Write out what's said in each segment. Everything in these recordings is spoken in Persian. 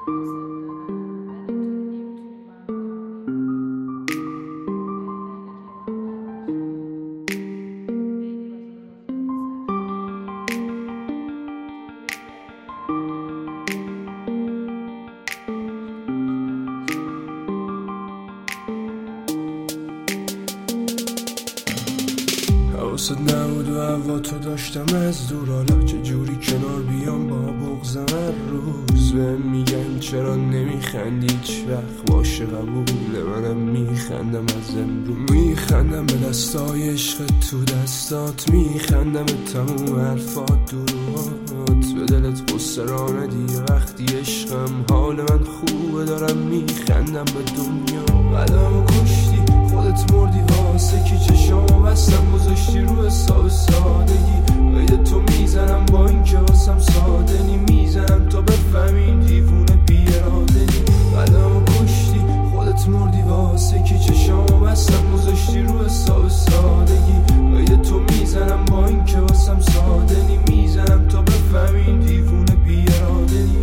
حواست نبود و هوا تو داشتم از دور، حالا چجوری کنار بیام با بغضم هر روز. بهم میگن چرا نمیخندی هیچ وقت، باشه قبوله منم میخندم از امرو. میخندم به دستای عشق تو دستات، میخندم به تموم حرفات دروهات. به دلت قصه را ندی وقتی عشقم، حال من خوبه دارم میخندم به دنیا. قدمو کشتی خودت مردی واسه کی، چشامو بستم گذاشتی رو حساب سادگی. قید تو میزنم با این که واسم ساده نی، میزنم تا بفهمی این دیوونه بی اراده نی. قدمو کشتی خودت مردی واسه کی، چشامو بستم گذاشتی رو حساب سادگی. قید تو میزنم با این که واسم ساده نی، میزنم تا بفهمی این دیوونه بی اراده نی.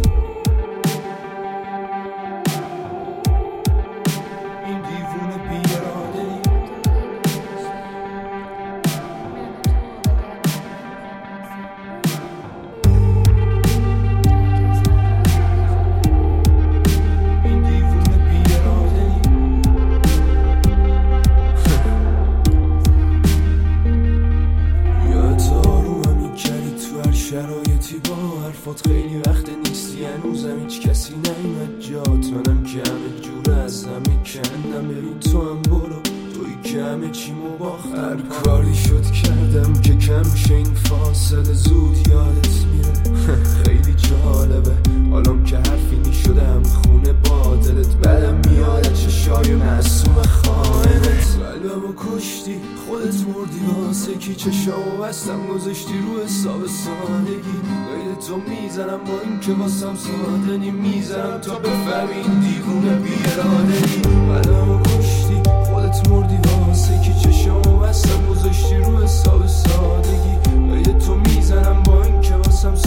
این دیوونه بی اراده نی. شرایطی با حرفات خیلی وقت نیستی، هنوزم هیچ کسی نیمد جات. منم که همه جوره از همه کندم، ببین تو هم برو، توی که همه چیمو باختم. هر کاری شد کردم که کم شه این فاصله، زود یادت میره. خیلی جالبه حالام که حرفی نیشدم خونه با دلت، بدم میاد چشای معصوم خائنت. قلبمو کشتی خودت مردی واسه کی، چشامو بستم گذاشتی رو حساب سادگی. قید تو میزنم با این که واسم ساده نی، میزنم تا بفهمی این دیوونه بی اراده نی. قلبمو کشتی خودت مردی واسه کی، چشامو بستم گذاشتی رو حساب سادگی. قید تو میزنم با این که واسم